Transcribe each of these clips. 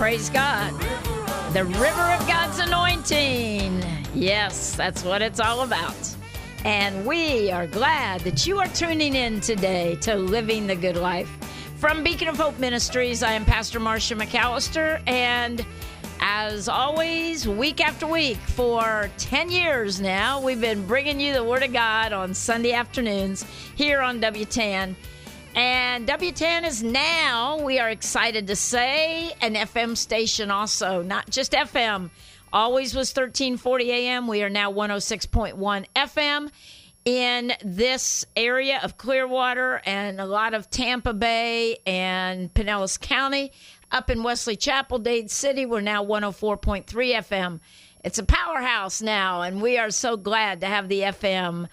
Praise God. The river of God's anointing. Yes, that's what it's all about. And we are glad that you are tuning in today to Living the Good Life. From Beacon of Hope Ministries, I am Pastor Marcia McAllister, and as always, week after week, for 10 years now, we've been bringing you the Word of God on Sunday afternoons here on WTAN. And WTAN is now, we are excited to say, an FM station also, not just FM. Always was 1340 AM. We are now 106.1 FM in this area of Clearwater and a lot of Tampa Bay and Pinellas County. Up in Wesley Chapel, Dade City, we're now 104.3 FM. It's a powerhouse now, and we are so glad to have the FM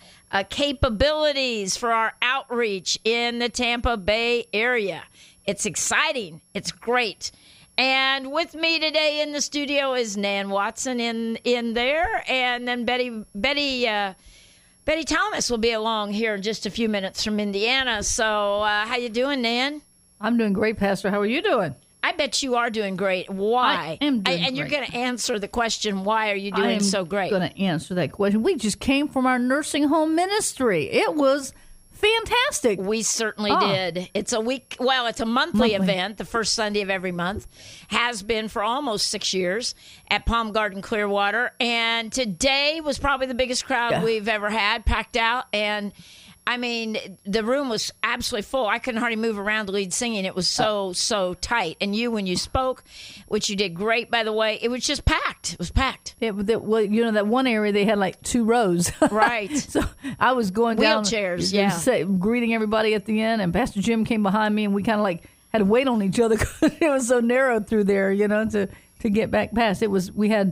capabilities for our outreach in the Tampa Bay area. It's exciting. It's great. And with me today in the studio is Nan Watson in there, and then Betty Thomas will be along here in just a few minutes from Indiana. So how you doing, Nan? I'm doing great, Pastor. How are you doing? I bet you are doing great. Why? I am doing and great. You're going to answer the question, why are you doing so great? I'm going to answer that question. We just came from our nursing home ministry. It was fantastic. We certainly did. It's a week, well, it's a monthly event, the first Sunday of every month. Has been for almost 6 years at Palm Garden Clearwater. And today was probably the biggest crowd we've ever had, packed out. And I mean, the room was absolutely full. I couldn't hardly move around to lead singing. It was so tight. And when you spoke, which you did great, by the way, it was just packed. It was packed. Well, you know, that one area, they had like 2 rows. Right. So I was going down. Wheelchairs, greeting everybody at the end. And Pastor Jim came behind me, and we kind of like had to wait on each other because it was so narrow through there, you know, to get back past. We had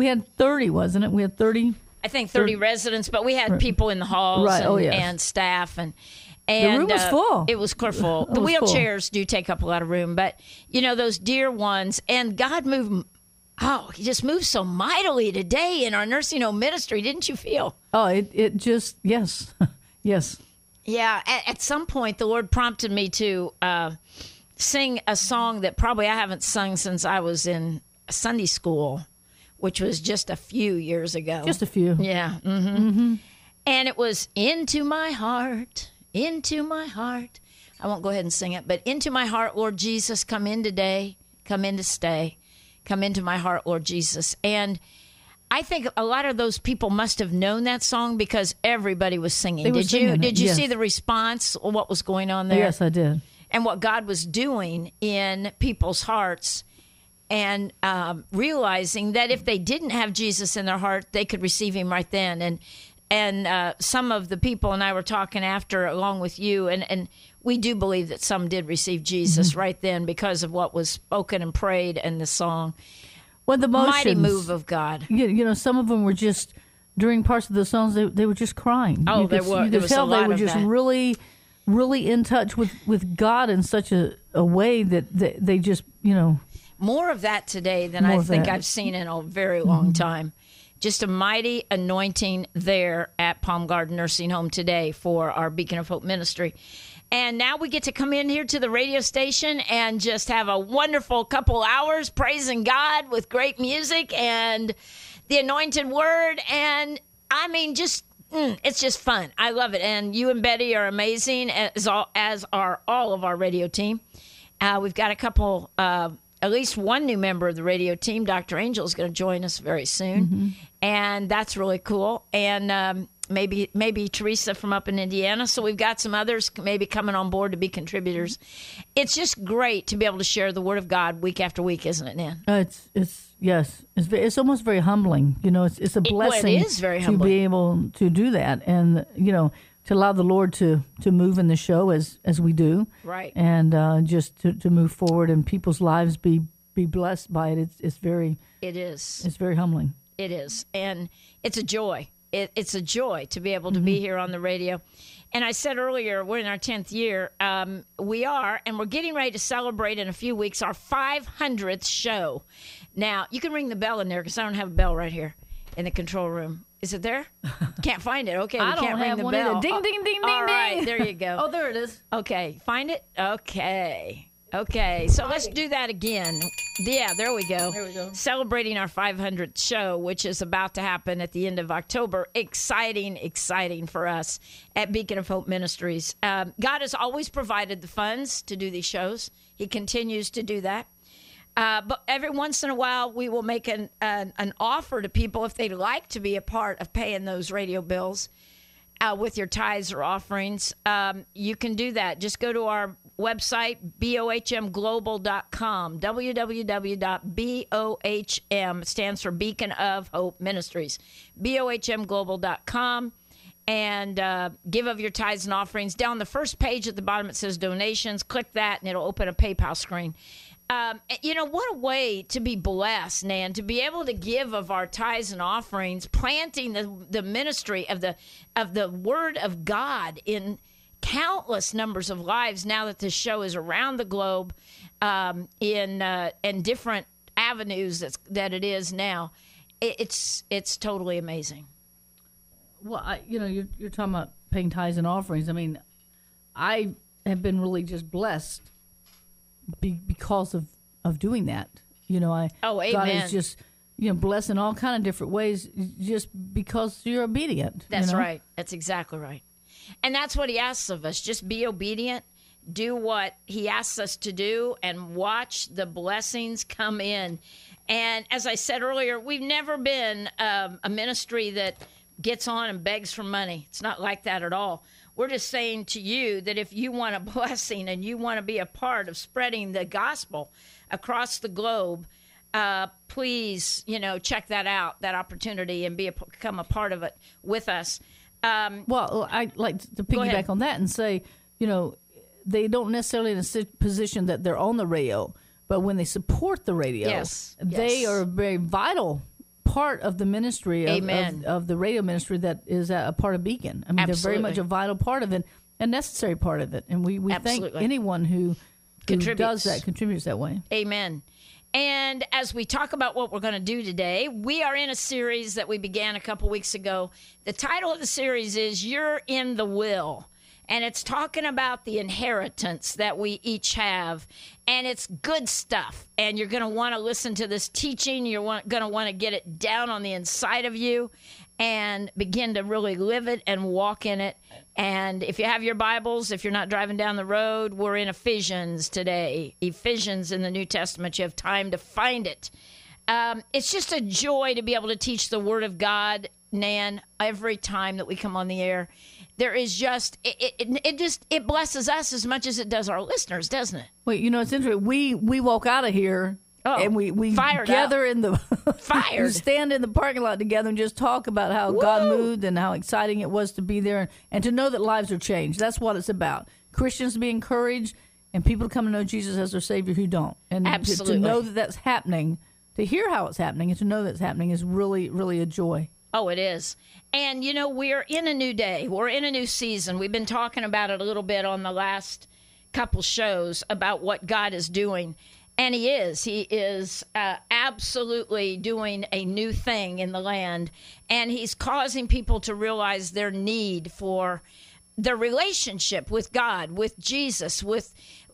30, wasn't it? We had 30. I think 30 residents, but we had people in the halls and staff. And the room was full. It was full. The wheelchairs do take up a lot of room, but, you know, those dear ones, and God moved, he just moved so mightily today in our nursing home ministry, didn't you feel? Oh, it just, yes, yes. Yeah, at some point, the Lord prompted me to sing a song that probably I haven't sung since I was in Sunday school, which was just a few years ago. Just a few. Yeah. Mm-hmm. Mm-hmm. And it was into my heart. I won't go ahead and sing it, but into my heart, Lord Jesus, come in today, come in to stay, come into my heart, Lord Jesus. And I think a lot of those people must have known that song because everybody was singing. Did you see the response, what was going on there? Yes, I did. And what God was doing in people's hearts, and realizing that if they didn't have Jesus in their heart, they could receive him right then. And some of the people and I were talking after, along with you, and we do believe that some did receive Jesus right then because of what was spoken and prayed in the song. Well, the motions, mighty move of God. You know, some of them were just, during parts of the songs, they were just crying. Oh, there was a lot they were of just that. really, really in touch with God in such a way that they just, you know. More of that today than I think I've seen in a very long time. Just a mighty anointing there at Palm Garden Nursing Home today for our Beacon of Hope ministry. And now we get to come in here to the radio station and just have a wonderful couple hours praising God with great music and the anointed word. And I mean, it's just fun. I love it. And you and Betty are amazing, as are all of our radio team. We've got a couple at least one new member of the radio team. Dr. Angel is going to join us very soon, and that's really cool. And maybe Teresa from up in Indiana. So we've got some others maybe coming on board to be contributors. It's just great to be able to share the Word of God week after week, isn't it, Nan? It's almost very humbling. You know, it's a blessing. It is very humbling to be able to do that, and you know, to allow the Lord to move in the show as we do, right? And just to move forward and people's lives be blessed by it. It's very humbling. It is, and it's a joy. It's a joy to be able to be here on the radio. And I said earlier, we're in our 10th year. We are, and we're getting ready to celebrate in a few weeks our 500th show. Now, you can ring the bell in there because I don't have a bell right here in the control room. Is it there? Can't find it. Okay, we can't ring the bell. Ding, ding, ding, ding, all right, ding. there you go. Oh, there it is. Okay, find it? Okay. Okay, so let's do that again. Yeah, there we go. There we go. Celebrating our 500th show, which is about to happen at the end of October. Exciting, exciting for us at Beacon of Hope Ministries. God has always provided the funds to do these shows. He continues to do that. But every once in a while, we will make an offer to people if they'd like to be a part of paying those radio bills with your tithes or offerings. You can do that. Just go to our website, bohmglobal.com, www.bohm, stands for Beacon of Hope Ministries, bohmglobal.com, and give of your tithes and offerings. Down the first page at the bottom, it says donations. Click that, and it'll open a PayPal screen. What a way to be blessed, Nan, to be able to give of our tithes and offerings, planting the ministry of the Word of God in countless numbers of lives now that this show is around the globe in different avenues that it is now. It's totally amazing. Well, you're talking about paying tithes and offerings. I mean, I have been really just blessed because of doing that. Amen. God is just blessed in all kind of different ways just because you're obedient. That's right. That's exactly right. And that's what he asks of us. Just be obedient, do what he asks us to do, and watch the blessings come in. And as I said earlier, we've never been a ministry that gets on and begs for money. It's not like that at all. We're just saying to you that if you want a blessing and you want to be a part of spreading the gospel across the globe, please, check that out, that opportunity, and become a part of it with us. Well, I'd like to piggyback on that and say, they don't necessarily in a position that they're on the radio, but when they support the radio, they are a very vital part of the ministry of the radio ministry that is a part of Beacon. I mean, they're very much a vital part of it, a necessary part of it. And we thank anyone who does that, contributes that way. Amen. And as we talk about what we're going to do today, we are in a series that we began a couple weeks ago. The title of the series is You're in the Will. And it's talking about the inheritance that we each have. And it's good stuff. And you're going to want to listen to this teaching. You're going to want to get it down on the inside of you and begin to really live it and walk in it. And if you have your Bibles, if you're not driving down the road, we're in Ephesians today. Ephesians in the New Testament. You have time to find it. It's just a joy to be able to teach the Word of God, Nan, every time that we come on the air. There is just it blesses us as much as it does our listeners, doesn't it? Wait, it's interesting. We walk out of here and we gather in the we stand in the parking lot together and just talk about how God moved and how exciting it was to be there and to know that lives are changed. That's what it's about. Christians to be encouraged and people to come to know Jesus as their Savior who don't. And absolutely. To know that that's happening, to hear how it's happening and to know that it's happening is really, really a joy. Oh, it is. And, we're in a new day. We're in a new season. We've been talking about it a little bit on the last couple shows about what God is doing. And He is. He is absolutely doing a new thing in the land. And He's causing people to realize their need for their relationship with God, with Jesus, with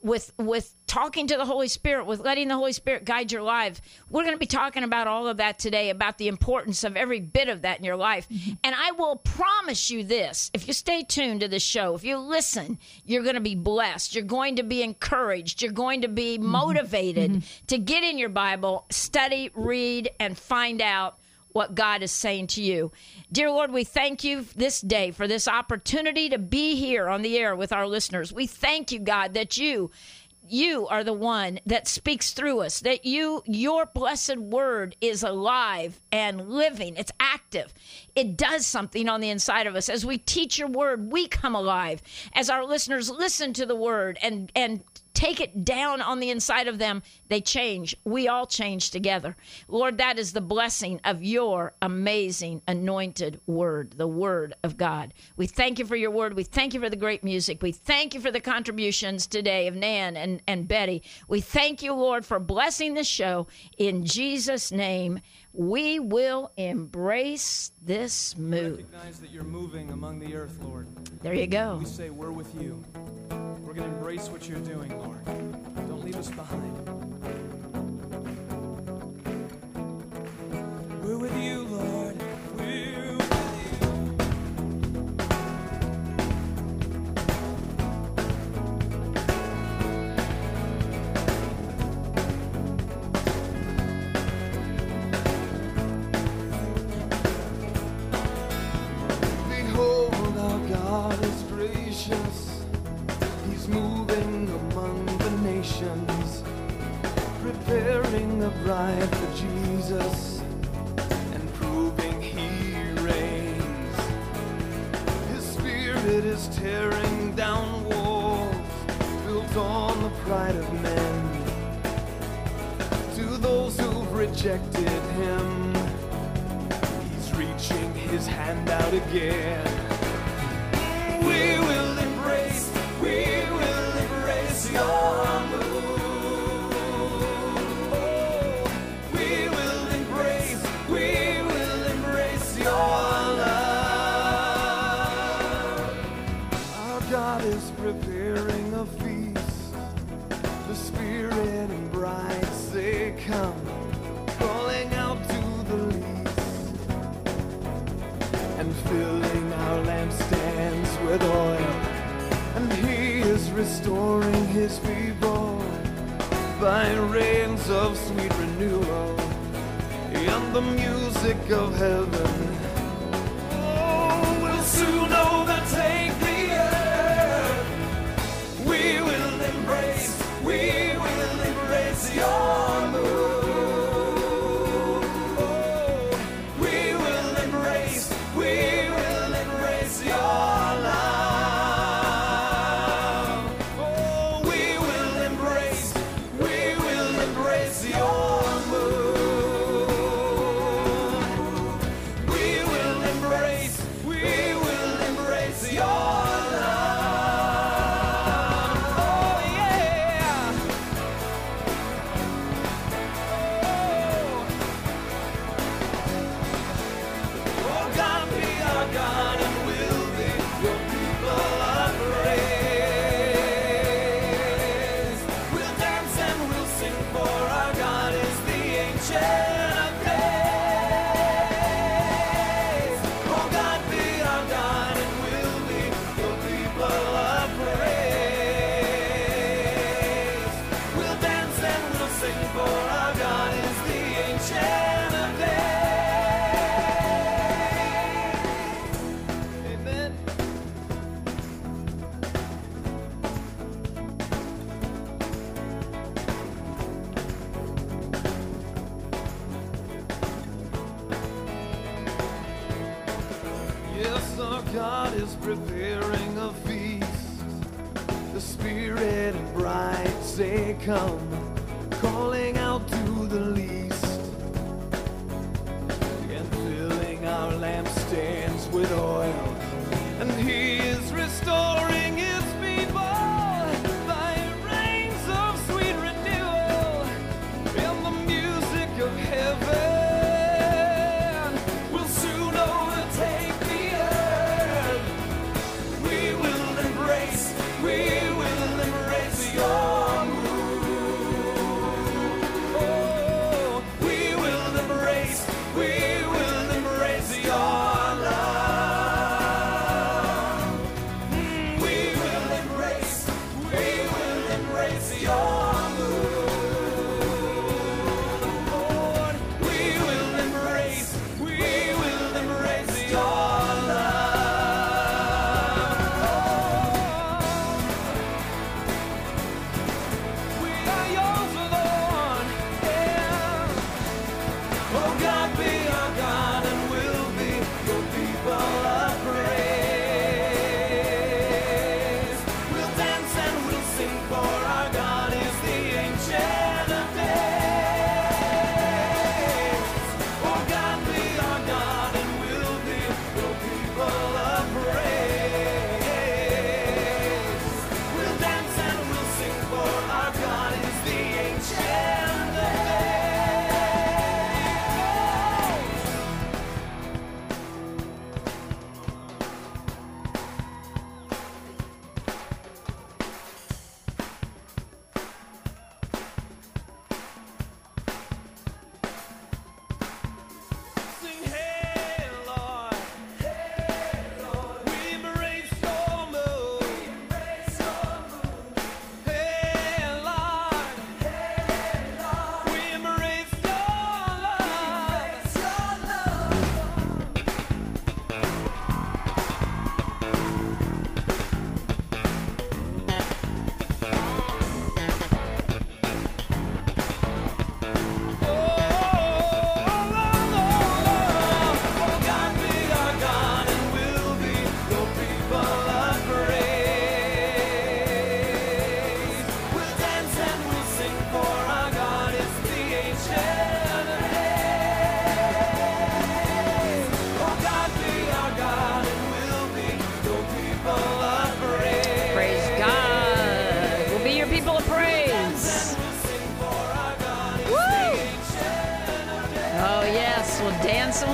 talking to the Holy Spirit, with letting the Holy Spirit guide your life. We're going to be talking about all of that today, about the importance of every bit of that in your life. Mm-hmm. And I will promise you this, if you stay tuned to the show, if you listen, you're going to be blessed. You're going to be encouraged. You're going to be motivated to get in your Bible, study, read, and find out what God is saying to you. Dear Lord, we thank you this day for this opportunity to be here on the air with our listeners. We thank you, God, that you are the one that speaks through us, that your blessed word is alive and living. It's active. It does something on the inside of us. As we teach your word, we come alive. As our listeners listen to the word and take it down on the inside of them, they change. We all change together. Lord, that is the blessing of your amazing anointed word, the word of God. We thank you for your word. We thank you for the great music. We thank you for the contributions today of Nan and Betty. We thank you, Lord, for blessing this show. In Jesus' name, we will embrace this move. Recognize that you're moving among the earth, Lord. There you go. We say we're with you. We're going to embrace what you're doing, Lord. Don't leave us behind. We're with you, Lord. We're with Behold, our God is gracious. He's moving among the nations, preparing a bride for Jesus and proving he reigns. His spirit is tearing down walls built on the pride of men. To those who've rejected him, he's reaching his hand out again. We will embrace your move. We will embrace your love. Our God is preparing a feast. The Spirit and bride say, come, calling out to the least, and filling our lampstands with oil. And he is restoring his people by rains of sweet renewal and the music of heaven. Oh, we'll soon overtake the earth. We will embrace your move. Oh, we will embrace your love. Oh, we will embrace your move. We will embrace your love. Oh, yeah. Oh, God be our God, and we'll be your people of praise. We'll dance and we'll sing, for our God is the Ancient of Days. Oh, God be our God, and we'll be your people of praise. We'll dance and we'll sing, for our God is the Ancient of Days. Amen. Yes, our God is preparing a feast. The Spirit and bride say, come, calling out to the least, and filling our lampstands with oil. And he is restoring his people by rains of sweet renewal and the music of heaven. We'll soon overtake the earth. We will embrace your move. Oh, we will embrace your love.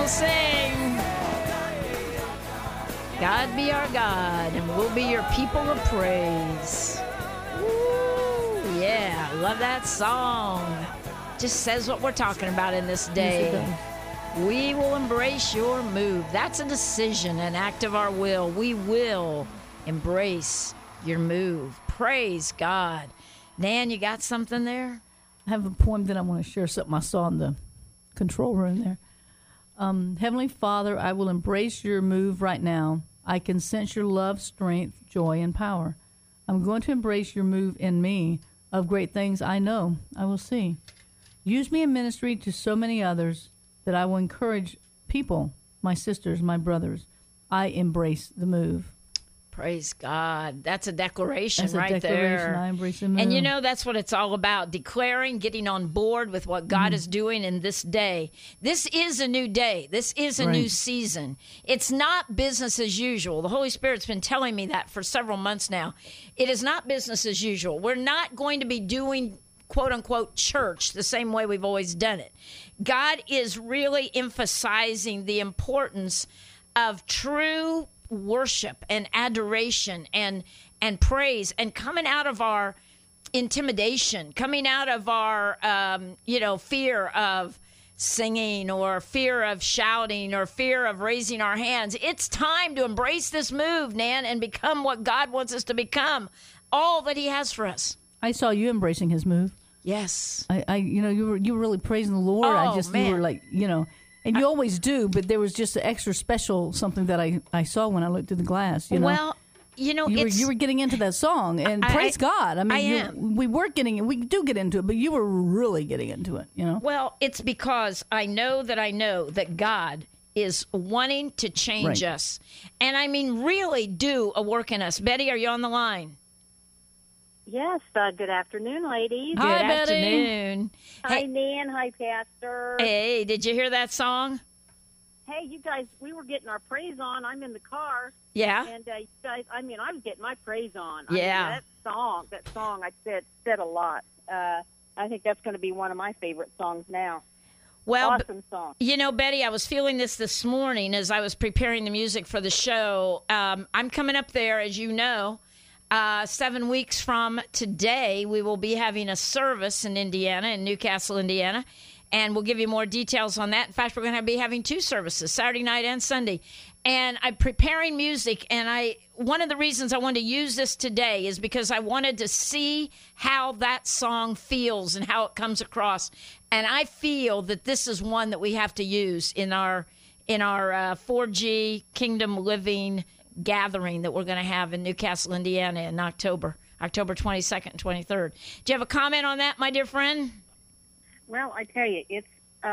will sing. God be our God, and we'll be your people of praise. Woo, yeah, love that song. Just says what we're talking about in this day. Yes, we will embrace your move. That's a decision, an act of our will. We will embrace your move. Praise God. Nan, you got something there? I have a poem that I want to share, something I saw in the control room there. Heavenly Father, I will embrace your move right now. I can sense your love, strength, joy, and power. I'm going to embrace your move in me. Of great things I know I will see. Use me in ministry to so many others that I will encourage people, my sisters, my brothers. I embrace the move. Praise God. That's a declaration there. I embrace the move. And you know, that's what it's all about, declaring, getting on board with what God is doing in this day. This is a new day. This is a new season. It's not business as usual. The Holy Spirit's been telling me that for several months now. It is not business as usual. We're not going to be doing quote-unquote church the same way we've always done it. God is really emphasizing the importance of true worship and adoration and praise, and coming out of our intimidation, coming out of our fear of singing or fear of shouting or fear of raising our hands. It's time to embrace this move, Nan, and become what God wants us to become, all that he has for us. I saw you embracing his move. Yes. You were really praising the Lord. Man. You were like, and you always do, but there was just an extra special something that I saw when I looked through the glass. Well, you were getting into that song, and praise God. I mean, we do get into it, but you were really getting into it. Well, it's because I know that God is wanting to change us, and I mean, really do a work in us. Betty, are you on the line? Yes, good afternoon, ladies. Good afternoon. Hi, Nan. Hi, Pastor. Hey, did you hear that song? Hey, you guys, we were getting our praise on. I'm in the car. Yeah. And you guys, I was getting my praise on. Yeah. That song, I said a lot. I think that's going to be one of my favorite songs now. Well, awesome song. Betty, I was feeling this morning as I was preparing the music for the show. I'm coming up there, as you know. 7 weeks from today, we will be having a service in Indiana, in Newcastle, Indiana, and we'll give you more details on that. In fact, we're going to be having 2 services, Saturday night and Sunday. And I'm preparing music, and one of the reasons I wanted to use this today is because I wanted to see how that song feels and how it comes across. And I feel that this is one that we have to use in our 4G Kingdom Living gathering that we're going to have in Newcastle, Indiana in October 22nd and 23rd. Do you have a comment on that, my dear friend? Well, I tell you, it's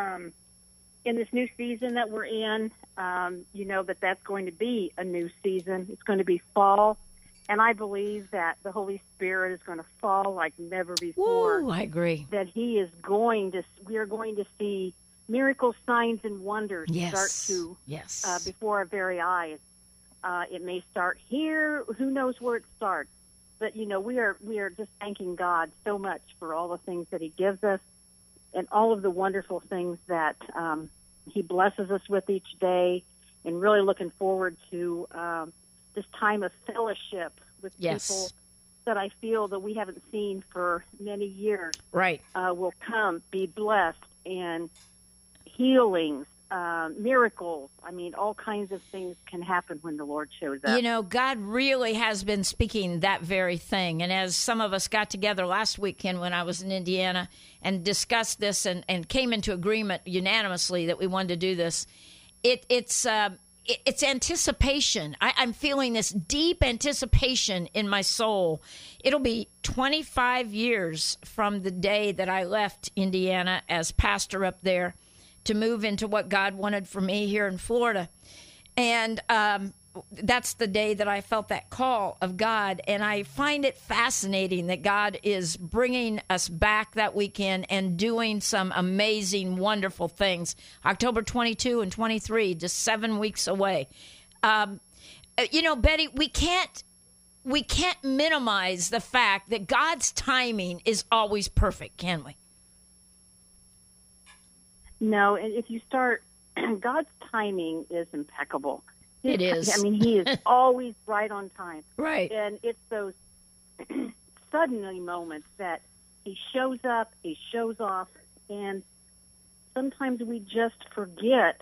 in this new season that we're in, that's going to be a new season. It's going to be fall, and I believe that the Holy Spirit is going to fall like never before. Ooh, I agree. That we are going to see miracles, signs, and wonders start before our very eyes. It may start here. Who knows where it starts? But, we are just thanking God so much for all the things that he gives us and all of the wonderful things that he blesses us with each day, and really looking forward to this time of fellowship with people that I feel that we haven't seen for many years. Right. Will come, be blessed, and healings. Miracles. I mean, all kinds of things can happen when the Lord shows up. God really has been speaking that very thing. And as some of us got together last weekend when I was in Indiana and discussed this and came into agreement unanimously that we wanted to do this, it's anticipation. I'm feeling this deep anticipation in my soul. It'll be 25 years from the day that I left Indiana as pastor up there to move into what God wanted for me here in Florida. And that's the day that I felt that call of God. And I find it fascinating that God is bringing us back that weekend and doing some amazing, wonderful things. October 22 and 23, just 7 weeks away. Betty, we can't minimize the fact that God's timing is always perfect, can we? No, and if you start God's timing is impeccable. It is. I mean, he is always right on time. Right. And it's those suddenly moments that he shows up, he shows off, and sometimes we just forget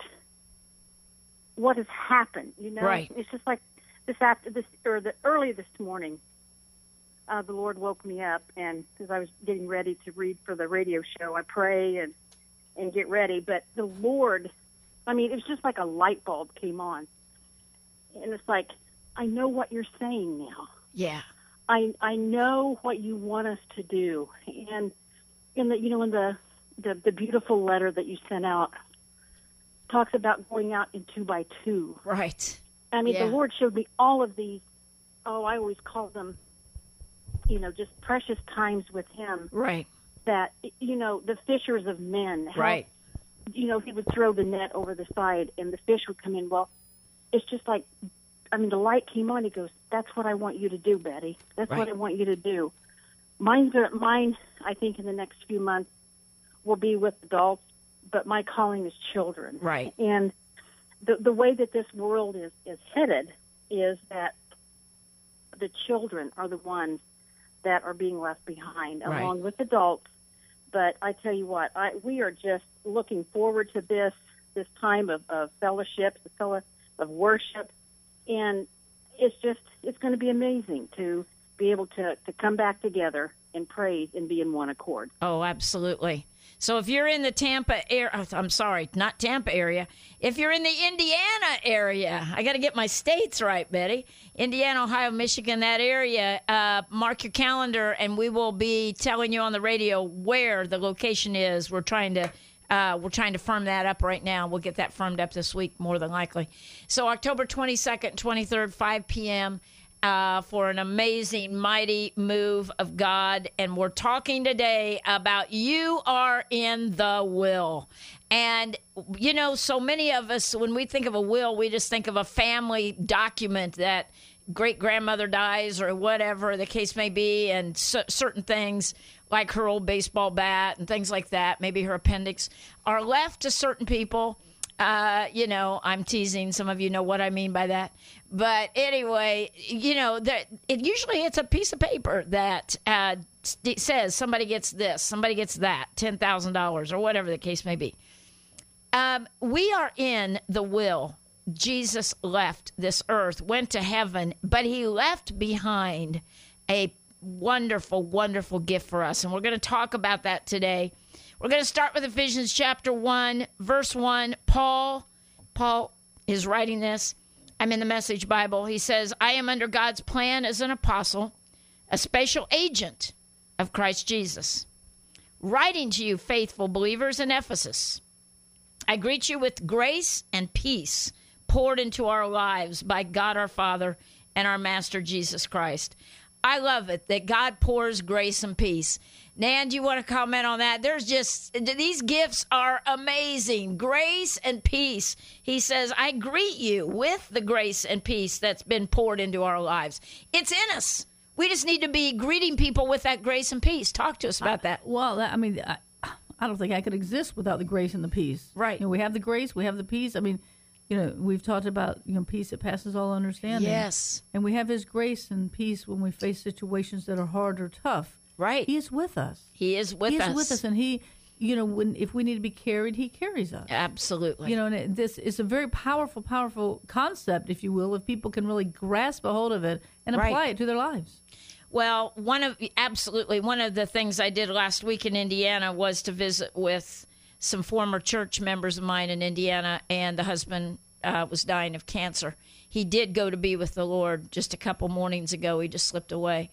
what has happened. You know, right. It's just like early this morning. The Lord woke me up, and as I was getting ready to read for the radio show, I pray and get ready. But the Lord, I mean, it was just like a light bulb came on, and it's like, I know what you're saying now. Yeah. I know what you want us to do, and in the beautiful letter that you sent out talks about going out in 2 by 2. Right. I mean, the Lord showed me all of these. Oh, I always call them, just precious times with Him. Right. That the fishers of men. How, right. He would throw the net over the side, and the fish would come in. Well, it's just like, I mean, the light came on. He goes, "That's what I want you to do, Betty. That's what I want you to do." Mine, I think, in the next few months will be with adults, but my calling is children. Right. And the way that this world is headed is that the children are the ones that are being left behind, along with adults. But I tell you what, we are just looking forward to this time of fellowship, of worship. And it's going to be amazing to be able to come back together and praise and be in one accord. Oh, absolutely. So if you're in the not Tampa area, if you're in the Indiana area, I got to get my states right, Betty. Indiana, Ohio, Michigan, that area, mark your calendar, and we will be telling you on the radio where the location is. We're trying to firm that up right now. We'll get that firmed up this week, more than likely. So October 22nd, 23rd, 5 p.m., for an amazing, mighty move of God. And we're talking today about you are in the will. And, so many of us, when we think of a will, we just think of a family document that great-grandmother dies or whatever the case may be, and certain things like her old baseball bat and things like that, maybe her appendix, are left to certain people. I'm teasing. Some of you know what I mean by that. But anyway, it's a piece of paper that says somebody gets this, somebody gets that, $10,000 or whatever the case may be. We are in the will. Jesus left this earth, went to heaven, but he left behind a wonderful, wonderful gift for us. And we're going to talk about that today. We're going to start with Ephesians chapter 1, verse 1. Paul is writing this. I'm in the Message Bible. He says, I am under God's plan as an apostle, a special agent of Christ Jesus, writing to you, faithful believers in Ephesus. I greet you with grace and peace poured into our lives by God our Father and our Master Jesus Christ. I love it that God pours grace and peace. Nan, do you want to comment on that? These gifts are amazing. Grace and peace. He says, I greet you with the grace and peace that's been poured into our lives. It's in us. We just need to be greeting people with that grace and peace. Talk to us about that. I don't think I could exist without the grace and the peace. Right. We have the grace, we have the peace. We've talked about, peace that passes all understanding. Yes. And we have his grace and peace when we face situations that are hard or tough. Right. He is with us. He is with us. And he, if we need to be carried, he carries us. Absolutely. And this is a very powerful, powerful concept, if you will, if people can really grasp a hold of it and apply it to their lives. Well, one of the things I did last week in Indiana was to visit with some former church members of mine in Indiana, and the husband was dying of cancer. He did go to be with the Lord just a couple mornings ago. He just slipped away.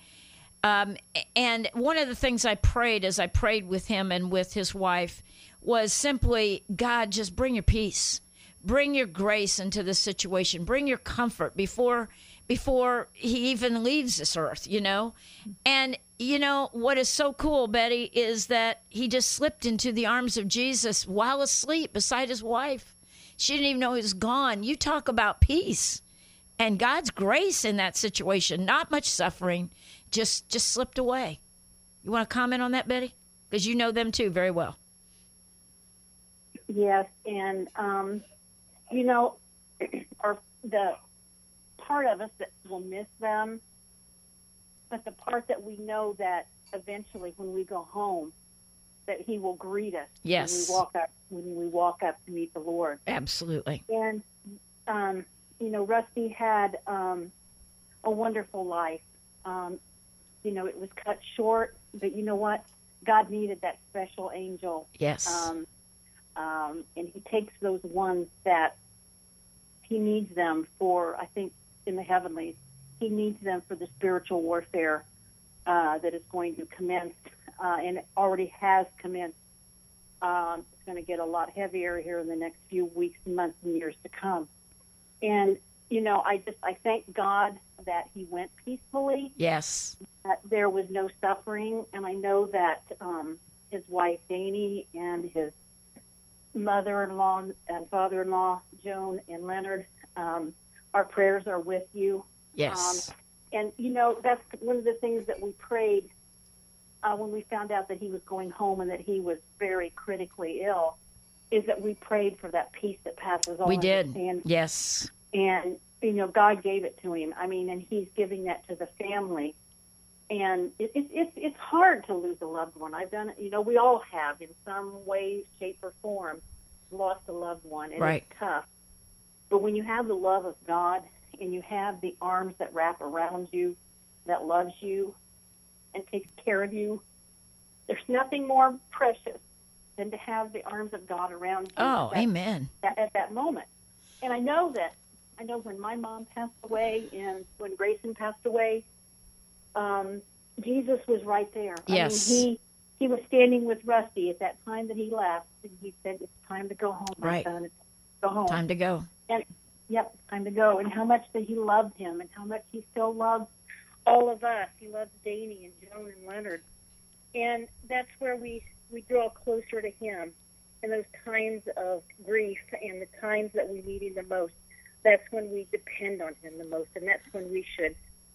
And one of the things I prayed as I prayed with him and with his wife was simply, God, just bring your peace. Bring your grace into this situation. Bring your comfort before he even leaves this earth, And, what is so cool, Betty, is that he just slipped into the arms of Jesus while asleep beside his wife. She didn't even know he was gone. You talk about peace and God's grace in that situation. Not much suffering, just slipped away. You want to comment on that, Betty? Because you know them too very well. Yes, and the part of us that will miss them, but the part that we know that eventually when we go home, that He will greet us. Yes. When we walk up to meet the Lord. Absolutely. And Rusty had a wonderful life. It was cut short, but you know what? God needed that special angel. Yes. And He takes those ones that He needs them for, I think, in the heavenlies. He needs them for the spiritual warfare that is going to commence, and it already has commenced. It's going to get a lot heavier here in the next few weeks, months, and years to come. And, I thank God that he went peacefully. Yes. That there was no suffering. And I know that his wife, Dani, and his mother-in-law and father-in-law, Joan and Leonard, our prayers are with you. Yes. And, that's one of the things that we prayed when we found out that he was going home and that he was very critically ill, is that we prayed for that peace that passes all understanding. We did, yes. And, God gave it to him. And he's giving that to the family. And it's hard to lose a loved one. I've done it. We all have in some way, shape, or form lost a loved one. And right. It's tough. But when you have the love of God and you have the arms that wrap around you, that loves you and takes care of you, there's nothing more precious than to have the arms of God around you. Oh, amen. At that moment. And I know when my mom passed away and when Grayson passed away, Jesus was right there. Yes. He was standing with Rusty at that time that he left, and he said, "It's time to go home, my son. It's time to go home. Time to go." And yep, time to go. And how much that he loved him, and how much he still loves all of us. He loves Dani and Joan and Leonard, and that's where we draw closer to him in those times of grief and the times that we need him the most. That's when we depend on him the most, and that's when we should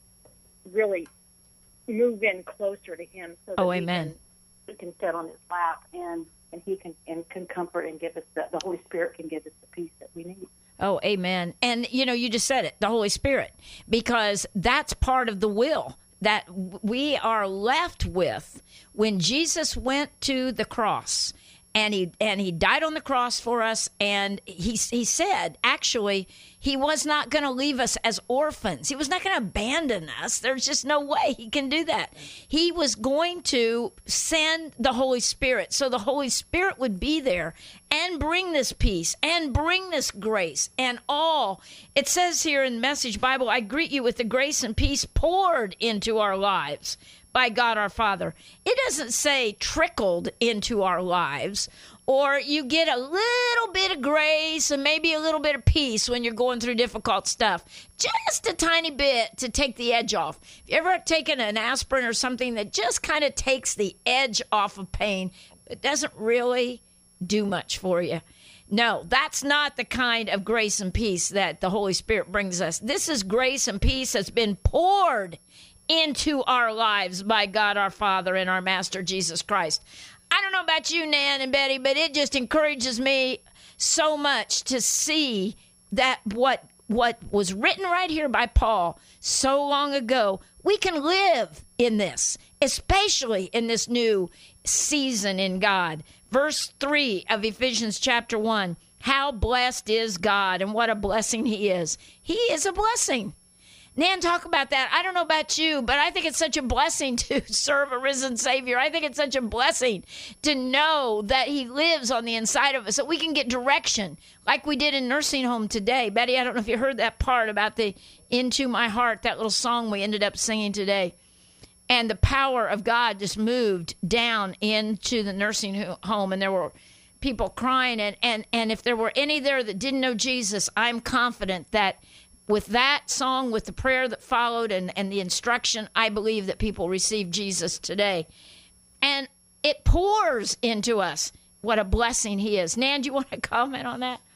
really move in closer to him so that amen. We can sit on his lap and he can comfort and give us the Holy Spirit can give us the peace that we need. Oh, amen. And, you just said it, the Holy Spirit, because that's part of the will that we are left with when Jesus went to the cross. And he died on the cross for us, and he said, actually, he was not going to leave us as orphans. He was not going to abandon us. There's just no way he can do that. He was going to send the Holy Spirit, so the Holy Spirit would be there and bring this peace and bring this grace and all. It says here in Message Bible, I greet you with the grace and peace poured into our lives by God our Father. It doesn't say trickled into our lives, or you get a little bit of grace and maybe a little bit of peace when you're going through difficult stuff. Just a tiny bit to take the edge off. If you ever taken an aspirin or something that just kind of takes the edge off of pain, it doesn't really do much for you. No, that's not the kind of grace and peace that the Holy Spirit brings us. This is grace and peace that's been poured into our lives by God our Father and our Master Jesus Christ. I don't know about you, Nan and Betty, but it just encourages me so much to see that what was written right here by Paul so long ago, we can live in this, especially in this new season in God. Verse 3 of Ephesians chapter 1, how blessed is God, and what a blessing he is. He is a blessing. Nan, talk about that. I don't know about you, but I think it's such a blessing to serve a risen Savior. I think it's such a blessing to know that he lives on the inside of us, that we can get direction like we did in nursing home today. Betty, I don't know if you heard that part about the Into My Heart, that little song we ended up singing today. And the power of God just moved down into the nursing home, and there were people crying. And if there were any there that didn't know Jesus, I'm confident that with that song, with the prayer that followed and the instruction, I believe that people receive Jesus today. And it pours into us. What a blessing he is. Nan, do you want to comment on that?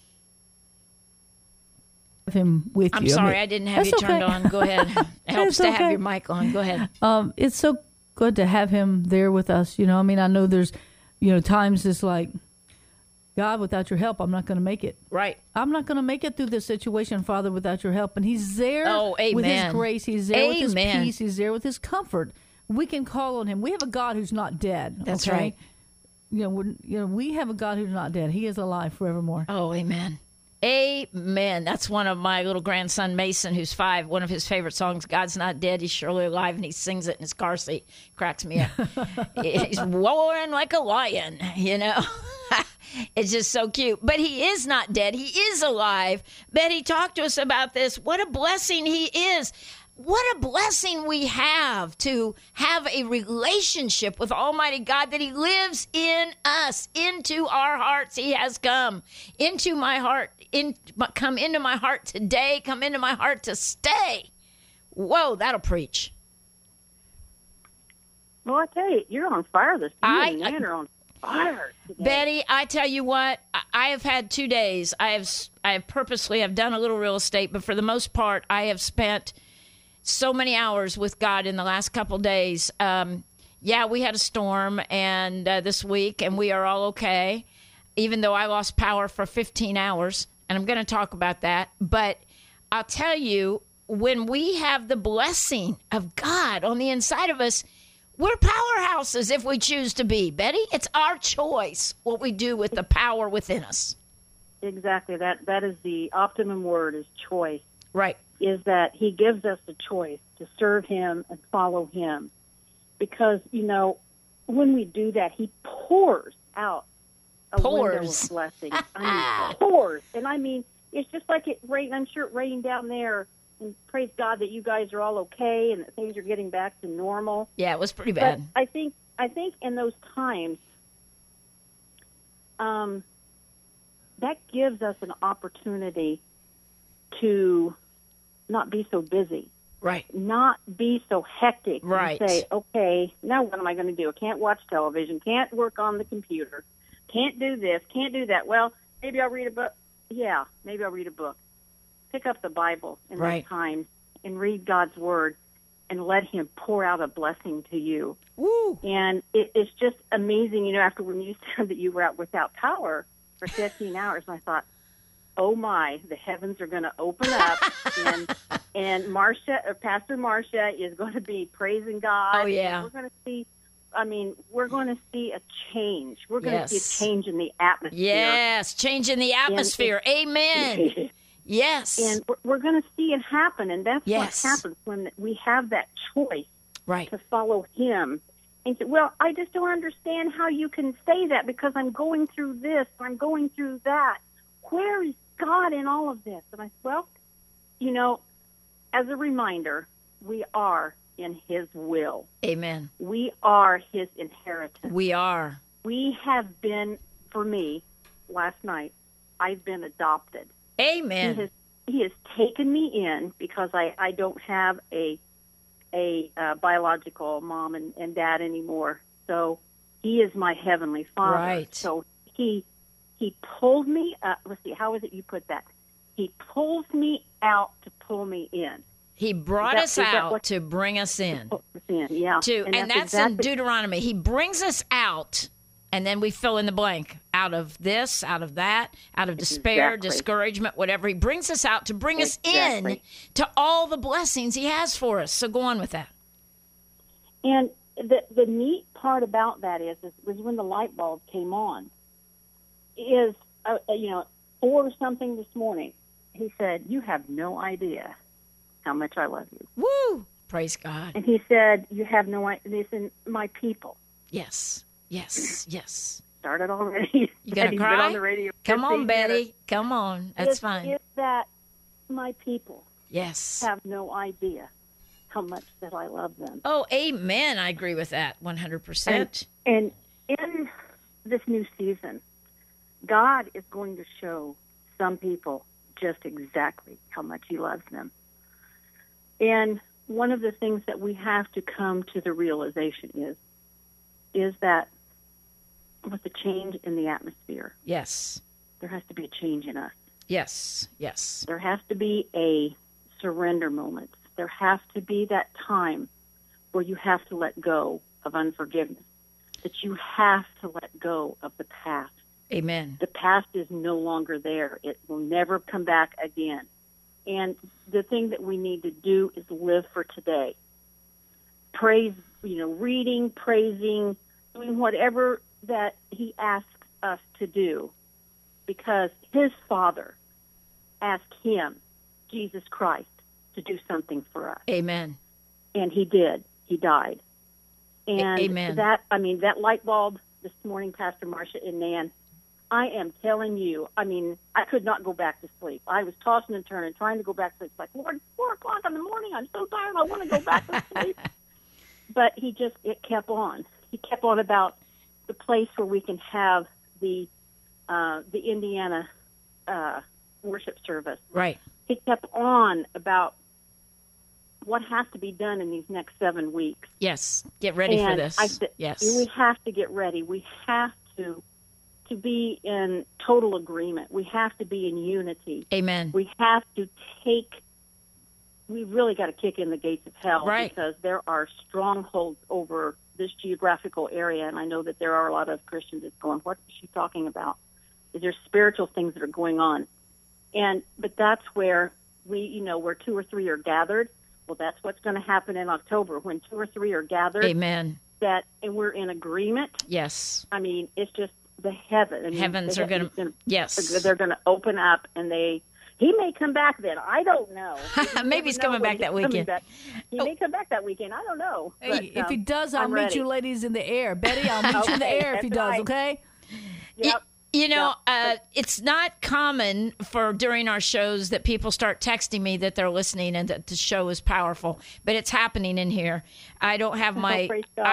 Him with I'm you. sorry, I didn't have you turned on. Go ahead. It helps to have your mic on. Go ahead. It's so good to have him there with us. I know there's, times it's like, God, without your help, I'm not going to make it. Right. I'm not going to make it through this situation, Father, without your help. And he's there with his grace. He's there with his peace. He's there with his comfort. We can call on him. We have a God who's not dead. That's right. We have a God who's not dead. He is alive forevermore. Oh, amen. Amen. That's one of my little grandson, Mason, who's 5. One of his favorite songs, God's Not Dead, He's Surely Alive, and he sings it in his car seat. Cracks me up. He's roaring like a lion, It's just so cute. But he is not dead. He is alive. Betty, talk to us about this. What a blessing he is. What a blessing we have to have a relationship with Almighty God, that he lives in us, into our hearts. He has come into my heart, come into my heart today, come into my heart to stay. Whoa, that'll preach. Well, I tell you, you're on fire this morning. Man, you're on fire today. Betty, I tell you what, I have had 2 days. I have purposely have done a little real estate, but for the most part, I have spent so many hours with God in the last couple days. We had a storm and this week, and we are all okay, even though I lost power for 15 hours, and I'm going to talk about that. But I'll tell you, when we have the blessing of God on the inside of us, we're powerhouses if we choose to be. Betty, it's our choice what we do with the power within us. Exactly. That is the optimum word, is choice. Right. Is that he gives us the choice to serve him and follow him. Because, when we do that, he pours out a window of blessing. Pours. And it's just like it rained. I'm sure it rained down there. And praise God that you guys are all okay and that things are getting back to normal. Yeah, it was pretty bad. But I think in those times, that gives us an opportunity to not be so busy. Right. Not be so hectic. Right. And say, okay, now what am I going to do? I can't watch television, can't work on the computer, can't do this, can't do that. Well, maybe I'll read a book. Yeah, maybe I'll read a book. Pick up the Bible in those times and read God's Word and let him pour out a blessing to you. Woo. And it's just amazing, after when you said that you were out without power for 15 hours, and I thought, oh my, the heavens are going to open up, and Pastor Marcia is going to be praising God. Oh yeah, we're going to see. We're going to see a change. We're going to see a change in the atmosphere. Yes, change in the atmosphere. Amen. Yes, and we're going to see it happen, and that's what happens when we have that choice, to follow him. And say, well, I just don't understand how you can say that because I'm going through this, or I'm going through that. Where is God in all of this? And I said, well, as a reminder, we are in his will. Amen. We are his inheritance. We are. We have been, for me, last night, I've been adopted. Amen. He has taken me in because I don't have a biological mom and dad anymore. So he is my heavenly Father. Right. So he pulled me up. Let's see, how is it you put that? He pulls me out to pull me in. He brought us out to bring us in. Yeah. And that's in Deuteronomy. He brings us out, and then we fill in the blank. Out of this, out of that, out of despair, discouragement, whatever. He brings us out to bring us in to all the blessings he has for us. So go on with that. And the neat part about that was when the light bulb came on. Is 4 something this morning. He said, "You have no idea how much I love you." Woo! Praise God. And he said, "You have no idea." Listen, my people. Yes. Started already. You gonna cry? Been on the radio. Come on, Betty. Come on. That's fine. It's that my people. Yes. Have no idea how much that I love them. Oh, amen. I agree with that 100%. And in this new season, God is going to show some people just exactly how much he loves them. And one of the things that we have to come to the realization is that with the change in the atmosphere, yes, there has to be a change in us. Yes. There has to be a surrender moment. There has to be that time where you have to let go of unforgiveness, that you have to let go of the past. Amen. The past is no longer there. It will never come back again. And the thing that we need to do is live for today. Praise, reading, praising, doing whatever that he asks us to do, because his Father asked him, Jesus Christ, to do something for us. Amen. And he did. He died. And Amen. that light bulb this morning, Pastor Marcia and Nan, I am telling you, I could not go back to sleep. I was tossing and turning, trying to go back to sleep. It's like, Lord, 4 o'clock in the morning, I'm so tired, I want to go back to sleep. But it kept on. He kept on about the place where we can have the Indiana worship service. Right. He kept on about what has to be done in these next 7 weeks. Yes. Get ready for this. I said, yes. We have to get ready. We have to be in total agreement. We have to be in unity. Amen. We really got to kick in the gates of hell, right, because there are strongholds over this geographical area, and I know that there are a lot of Christians that's going, what is she talking about? Is there spiritual things that are going on? But that's where where 2 or 3 are gathered. Well, that's what's going to happen in October when 2 or 3 are gathered. Amen. And we're in agreement. Yes. It's just the heavens. Heavens are going to, yes. They're going to open up, and he may come back then. I don't know. Maybe he's coming back that weekend. He may come back that weekend. I don't know. Hey, if he does, I'll meet you ladies in the air. Betty, I'll meet you in the air if he does, okay? Yep. It's not common for during our shows that people start texting me that they're listening and that the show is powerful, but it's happening in here. I don't have my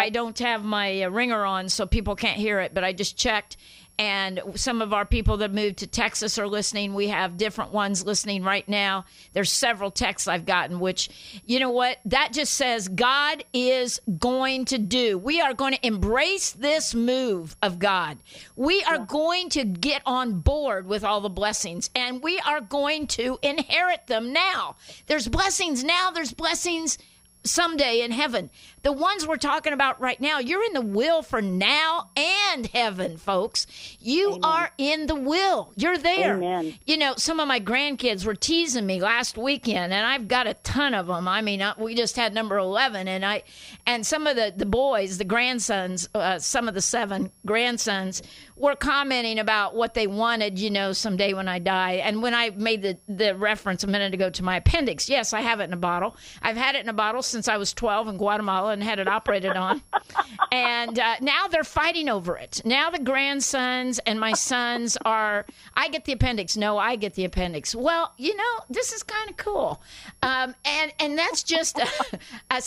ringer on, so people can't hear it, but I just checked. And some of our people that moved to Texas are listening. We have different ones listening right now. There's several texts I've gotten, which, you know what? That just says God is going to do. We are going to embrace this move of God. We are going to get on board with all the blessings, and we are going to inherit them now. There's blessings now. There's blessings someday in heaven. The ones we're talking about right now, you're in the will for now and heaven, folks. You Amen. are in the will. You're there. Amen. Some of my grandkids were teasing me last weekend, and I've got a ton of them. We just had number 11, and some of the boys, the grandsons, some of the 7 grandsons were commenting about what they wanted, someday when I die. And when I made the reference a minute ago to my appendix, yes, I have it in a bottle. I've had it in a bottle since I was 12 in Guatemala and had it operated on. And now they're fighting over it. Now the grandsons and my sons are, I get the appendix. No, I get the appendix. Well, this is kind of cool. And that's just a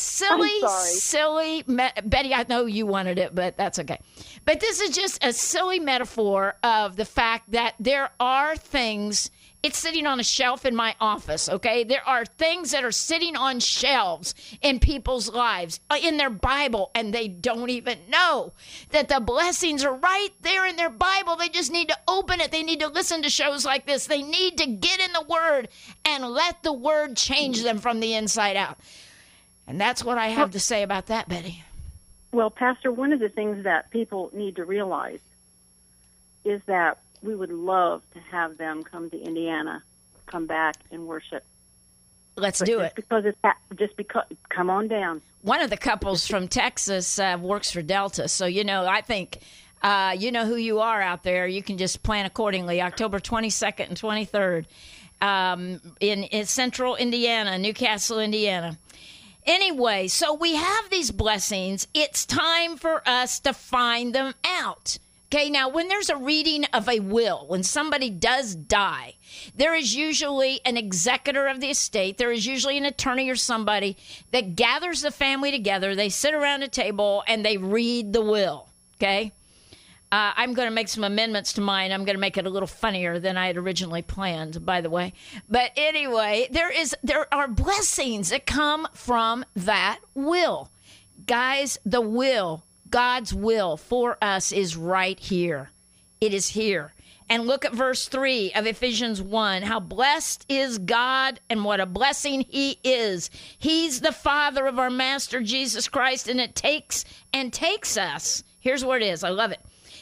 silly, Betty, I know you wanted it, but that's okay. But this is just a silly metaphor of the fact that there are things. It's sitting on a shelf in my office, okay? There are things that are sitting on shelves in people's lives, in their Bible, and they don't even know that the blessings are right there in their Bible. They just need to open it. They need to listen to shows like this. They need to get in the Word and let the Word change them from the inside out. And that's what I have to say about that, Betty. Well, Pastor, one of the things that people need to realize is that we would love to have them come to Indiana, come back and worship. Let's do it. Just because, come on down. One of the couples from Texas works for Delta, so I think you know who you are out there. You can just plan accordingly. October 22nd and 23rd in central Indiana, Newcastle, Indiana. Anyway, so we have these blessings. It's time for us to find them out. Okay, now when there's a reading of a will, when somebody does die, there is usually an executor of the estate. There is usually an attorney or somebody that gathers the family together. They sit around a table and they read the will, okay? I'm going to make some amendments to mine. I'm going to make it a little funnier than I had originally planned, by the way. But anyway, there are blessings that come from that will. Guys, the will, God's will for us is right here. It is here. And look at verse 3 of Ephesians 1. How blessed is God and what a blessing he is. He's the Father of our Master Jesus Christ, and it takes us. Here's where it is. I love it.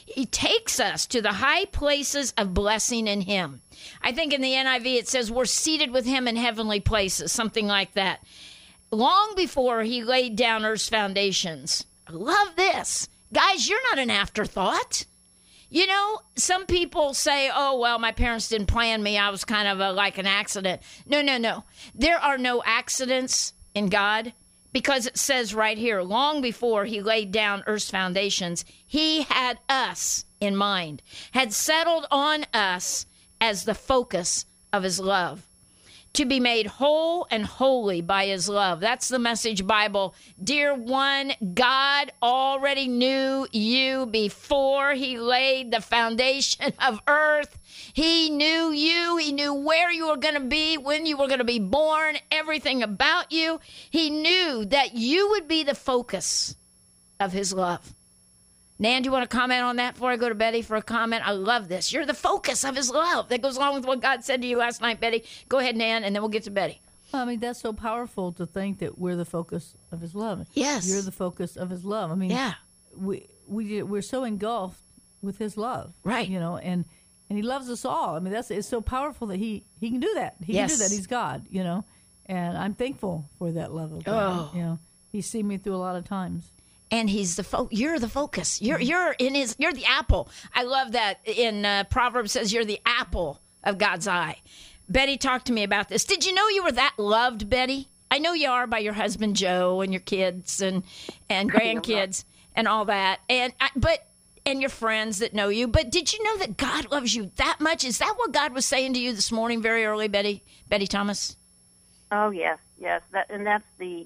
He takes us to the high places of blessing in him. I think in the NIV it says we're seated with him in heavenly places, something like that. Long before he laid down earth's foundations. I love this. Guys, you're not an afterthought. You know, some people say, oh, well, my parents didn't plan me. I was kind of like an accident. No. There are no accidents in God, because it says right here, long before he laid down earth's foundations, he had us in mind, had settled on us as the focus of his love, to be made whole and holy by his love. That's the Message Bible. Dear one, God already knew you before he laid the foundation of earth. He knew you. He knew where you were going to be, when you were going to be born, everything about you. He knew that you would be the focus of his love. Nan, do you want to comment on that before I go to Betty for a comment? I love this. You're the focus of his love. That goes along with what God said to you last night, Betty. Go ahead, Nan, and then we'll get to Betty. Well, I mean, that's so powerful to think that we're the focus of his love. Yes. You're the focus of his love. I mean, yeah. We're so engulfed with his love. Right. You know, and he loves us all. I mean, it's so powerful that he can do that. He can do that. He's God, you know. And I'm thankful for that love of God. Oh. You know, he's seen me through a lot of times. And he's you're the focus. You're the apple. I love that in Proverbs says you're the apple of God's eye. Betty, talk to me about this. Did you know you were that loved, Betty? I know you are by your husband Joe and your kids and grandkids and all that, and your friends that know you. But did you know that God loves you that much? Is that what God was saying to you this morning, very early, Betty Thomas? Oh yes. That's the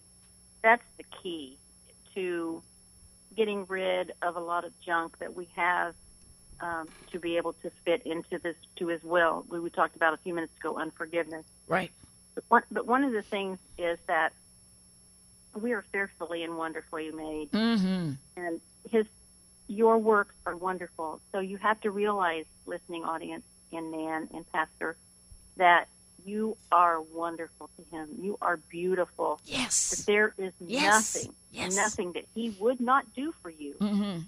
key to getting rid of a lot of junk that we have to be able to fit into this, to his will. We talked about a few minutes ago, unforgiveness. Right. But one of the things is that we are fearfully and wonderfully made. Mm-hmm. And your works are wonderful. So you have to realize, listening audience and Nan and Pastor, that you are wonderful to him. You are beautiful. Yes. That there is nothing that he would not do for you. Mm-hmm.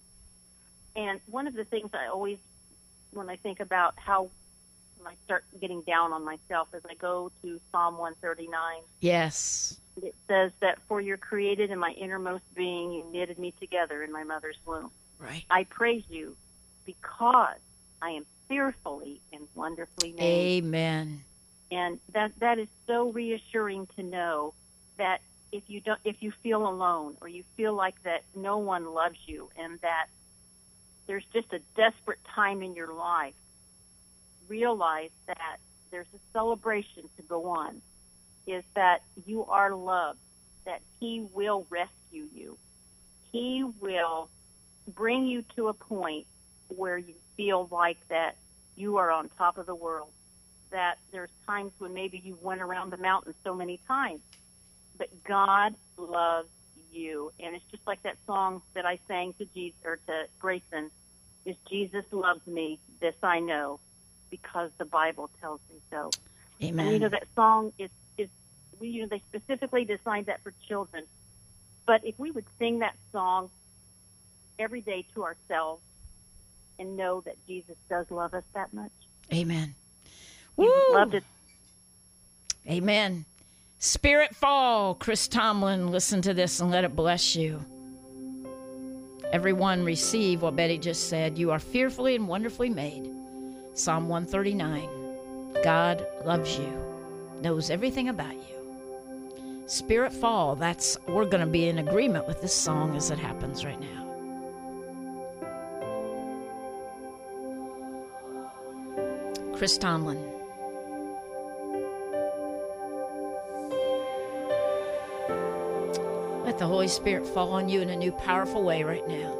And one of the things I always, when I think about how when I start getting down on myself, is I go to Psalm 139. Yes. It says that, for you're created in my innermost being, you knitted me together in my mother's womb. Right. I praise you because I am fearfully and wonderfully made. Amen. And that is so reassuring to know that if you feel alone, or you feel like that no one loves you, and that there's just a desperate time in your life, realize that there's a celebration to go on, is that you are loved, that he will rescue you. He will bring you to a point where you feel like that you are on top of the world, that there's times when maybe you went around the mountain so many times, but God loves you. And it's just like that song that I sang to Grayson, is Jesus loves me, this I know, because the Bible tells me so. Amen. And that song is they specifically designed that for children. But if we would sing that song every day to ourselves and know that Jesus does love us that much. Amen. Jesus loved it. Amen. Spirit fall, Chris Tomlin. Listen to this and let it bless you. Everyone receive what Betty just said. You are fearfully and wonderfully made. Psalm 139. God loves you, knows everything about you. Spirit fall, we're going to be in agreement with this song as it happens right now. Chris Tomlin. Let the Holy Spirit fall on you in a new, powerful way right now.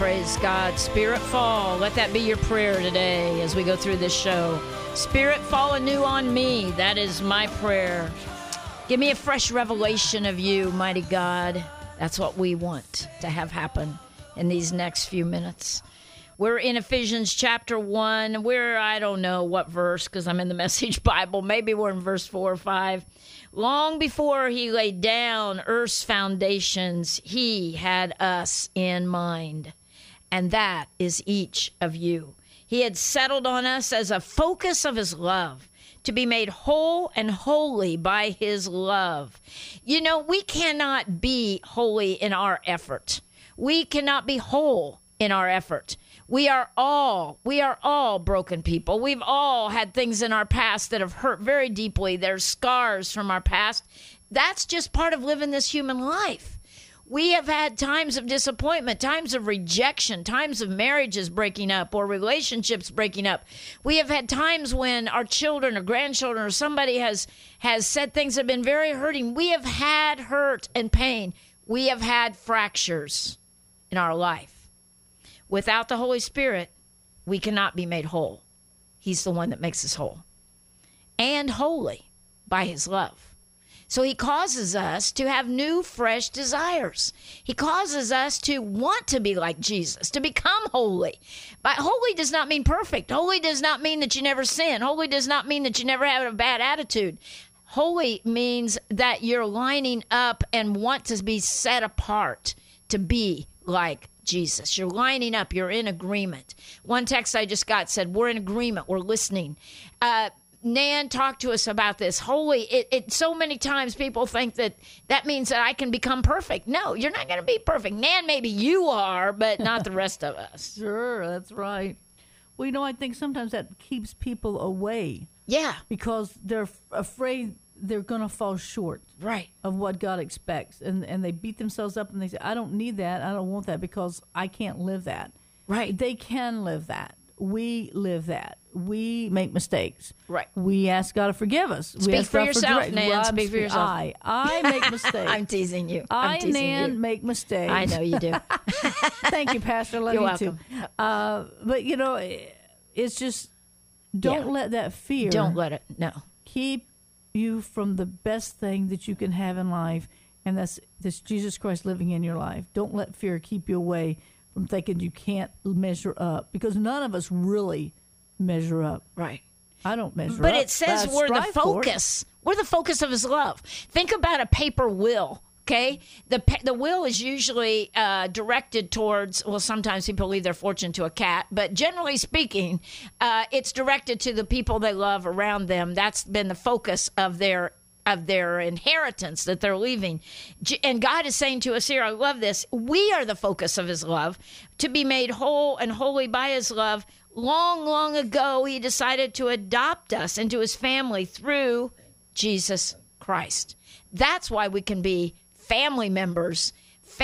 Praise God. Spirit fall. Let that be your prayer today as we go through this show. Spirit fall anew on me. That is my prayer. Give me a fresh revelation of you, mighty God. That's what we want to have happen in these next few minutes. We're in Ephesians chapter 1. I don't know what verse, because I'm in the Message Bible. Maybe we're in verse 4 or 5. Long before he laid down earth's foundations, he had us in mind. And that is each of you. He had settled on us as a focus of his love, to be made whole and holy by his love. You know, we cannot be holy in our effort. We cannot be whole in our effort. We are all broken people. We've all had things in our past that have hurt very deeply. There's scars from our past. That's just part of living this human life. We have had times of disappointment, times of rejection, times of marriages breaking up or relationships breaking up. We have had times when our children or grandchildren or somebody has said things that have been very hurting. We have had hurt and pain. We have had fractures in our life. Without the Holy Spirit, we cannot be made whole. He's the one that makes us whole and holy by his love. So he causes us to have new, fresh desires. He causes us to want to be like Jesus, to become holy. But holy does not mean perfect. Holy does not mean that you never sin. Holy does not mean that you never have a bad attitude. Holy means that you're lining up and want to be set apart to be like Jesus. You're lining up. You're in agreement. One text I just got said, we're in agreement. We're listening. Nan talked to us about this. Holy, so many times people think that means that I can become perfect. No, you're not going to be perfect. Nan, maybe you are, but not the rest of us. Sure, that's right. Well, you know, I think sometimes that keeps people away. Yeah. Because they're afraid they're going to fall short of what God expects. And they beat themselves up and they say, I don't need that. I don't want that because I can't live that. Right. They can live that. We live that. We make mistakes. Right. We ask God to forgive us. Speak for yourself, Nan. Speak for yourself. I make mistakes. I'm teasing you. Nan, make mistakes. I know you do. Thank you, Pastor. Love You're you welcome. too. But, you know, it's just don't let that fear. Don't let it, no. Keep you from the best thing that you can have in life, and that's Jesus Christ living in your life. Don't let fear keep you away from thinking you can't measure up, because none of us really measure up. Right. I don't measure up. But it says we're the focus. We're the focus of his love. Think about a paper will, okay? The will is usually directed towards, well, sometimes people leave their fortune to a cat, but generally speaking, it's directed to the people they love around them. That's been the focus of their inheritance that they're leaving. And God is saying to us here, I love this, we are the focus of his love, to be made whole and holy by his love. Long, long ago, he decided to adopt us into his family through Jesus Christ. That's why we can be family members.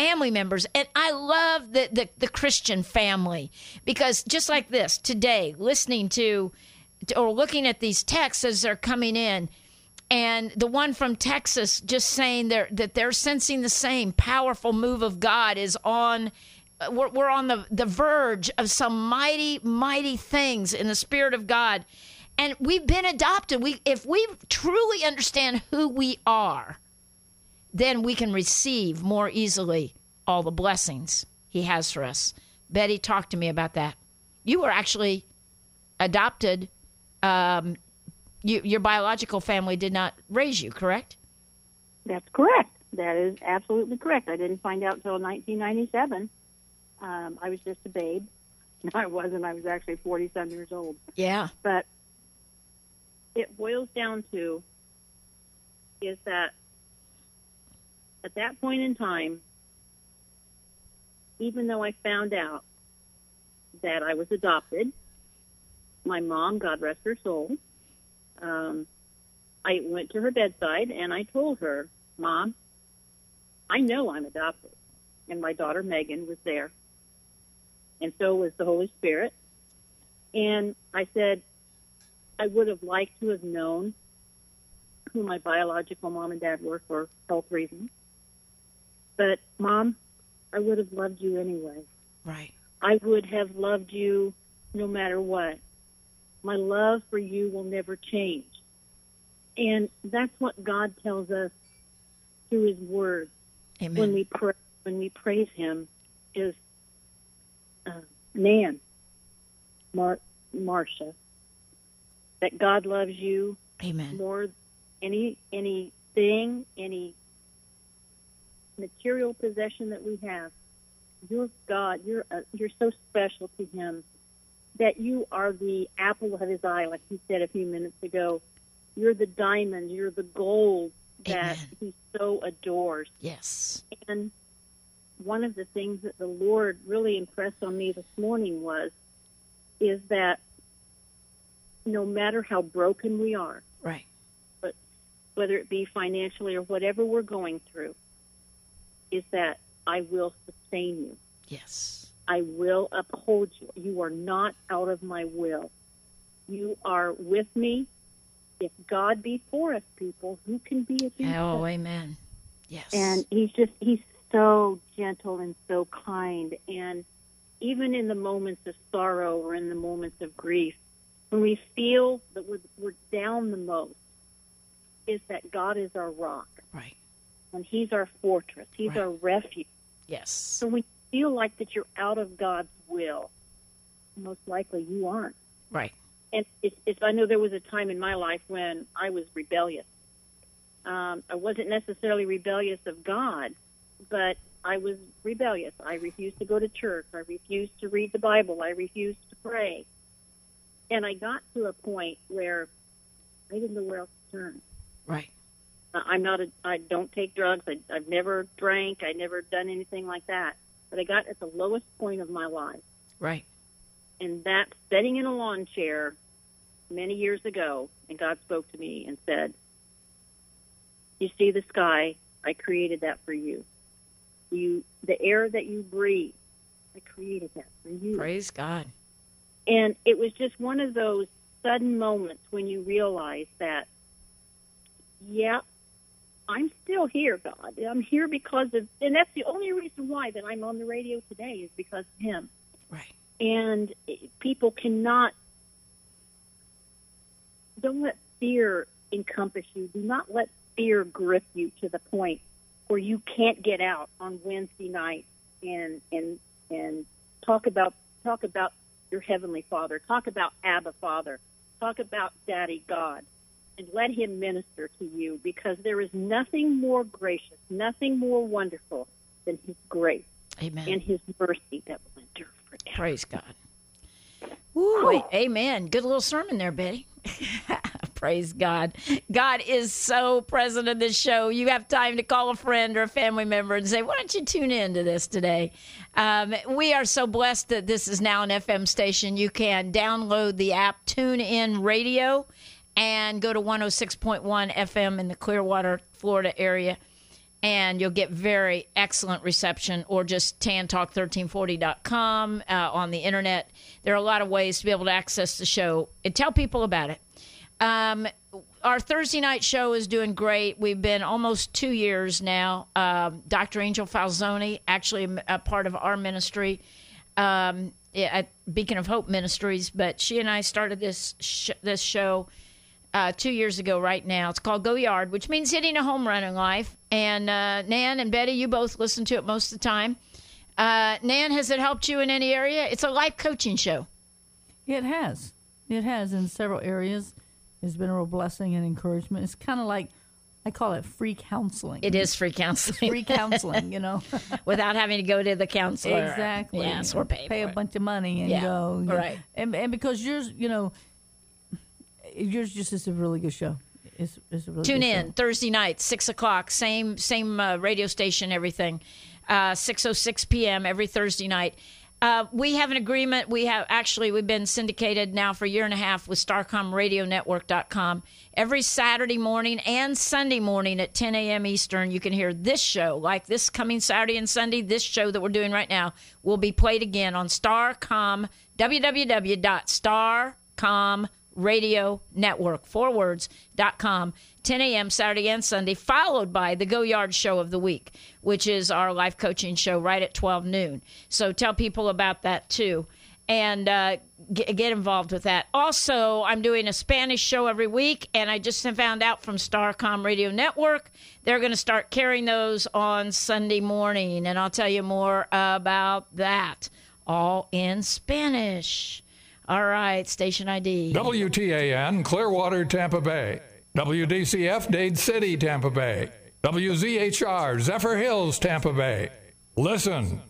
And I love the Christian family, because just like this, today, listening to or looking at these texts as they're coming in, and the one from Texas just saying that they're sensing the same powerful move of God is on. We're on the verge of some mighty, mighty things in the Spirit of God. And we've been adopted. If we truly understand who we are, then we can receive more easily all the blessings he has for us. Betty, talk to me about that. You were actually adopted. Your biological family did not raise you, correct? That's correct. That is absolutely correct. I didn't find out until 1997. I was just a babe. No, I wasn't. I was actually 40-some years old. Yeah. But it boils down to is that at that point in time, even though I found out that I was adopted, my mom, God rest her soul, I went to her bedside and I told her, Mom, I know I'm adopted. And my daughter Megan was there. And so was the Holy Spirit. And I said, I would have liked to have known who my biological mom and dad were for health reasons. But, Mom, I would have loved you anyway. Right. I would have loved you no matter what. My love for you will never change. And that's what God tells us through his word. Amen. When we praise him is Nan, Marcia, that God loves you. Amen. More than anything, any material possession that we have. You're God. You're so special to him that you are the apple of his eye, like he said a few minutes ago. You're the diamond. You're the gold that Amen. he so adores. Yes. And one of the things that the Lord really impressed on me this morning is that no matter how broken we are, right, but whether it be financially or whatever we're going through, is that I will sustain you. Yes. I will uphold you. You are not out of my will. You are with me. If God be for us, people, who can be against us? Oh, amen. Yes. And he's so gentle and so kind. And even in the moments of sorrow or in the moments of grief, when we feel that we're down the most, is that God is our rock. Right. And he's our fortress. He's right. our refuge. Yes. So when you feel like that you're out of God's will, most likely you aren't. Right. And I know there was a time in my life when I was rebellious. I wasn't necessarily rebellious of God, but I was rebellious. I refused to go to church. I refused to read the Bible. I refused to pray. And I got to a point where I didn't know where else to turn. Right. I don't take drugs. I've never drank. I've never done anything like that. But I got at the lowest point of my life. Right. And that's sitting in a lawn chair many years ago, and God spoke to me and said, you see the sky, I created that for you. The air that you breathe, I created that for you. Praise God. And it was just one of those sudden moments when you realize that, yeah, I'm still here, God. I'm here because of, and that's the only reason why that I'm on the radio today is because of him. Right. And people don't let fear encompass you. Do not let fear grip you to the point where you can't get out on Wednesday night and talk about your Heavenly Father, talk about Abba Father, talk about Daddy God, and let him minister to you, because there is nothing more gracious, nothing more wonderful than his grace. Amen. And his mercy that will endure forever. Praise God. Ooh, amen. Good little sermon there, Betty. Praise God. God is so present in this show. You have time to call a friend or a family member and say, why don't you tune in to this today? We are so blessed that this is now an FM station. You can download the app TuneIn Radio and go to 106.1 FM in the Clearwater, Florida area. And you'll get very excellent reception, or just tantalk1340.com on the internet. There are a lot of ways to be able to access the show. And tell people about it. Our Thursday night show is doing great. We've been almost 2 years now. Dr. Angel Falzoni, actually a part of our ministry at Beacon of Hope Ministries, but she and I started this show 2 years ago right now. It's called Go Yard, which means hitting a home run in life. And Nan and Betty, you both listen to it most of the time. Nan, has it helped you in any area? It's a life coaching show. It has. It has in several areas. It's been a real blessing and encouragement. It's kind of like, I call it free counseling. It is free counseling. It's free counseling, Without having to go to the counselor. Exactly. Yes, or pay a bunch of money and go. Right. And because yours just is a really good show. It's a really good show. Tune in Thursday night, 6 o'clock, same radio station, everything. 6:06 p.m. every Thursday night. We have an agreement. We've been syndicated now for a year and a half with StarComRadioNetwork.com. Every Saturday morning and Sunday morning at 10 a.m. Eastern, you can hear this show. Like this coming Saturday and Sunday, this show that we're doing right now will be played again on StarCom, www.starcomradionetwork.com, 10 10 a.m. Saturday and Sunday, followed by the Go Yard Show of the Week, which is our life coaching show right at 12 noon. So tell people about that, too, and get involved with that. Also, I'm doing a Spanish show every week, and I just found out from Starcom Radio Network they're going to start carrying those on Sunday morning, and I'll tell you more about that, all in Spanish. All right, station ID. WTAN, Clearwater, Tampa Bay. WDCF, Dade City, Tampa Bay. WZHR, Zephyr Hills, Tampa Bay. Listen,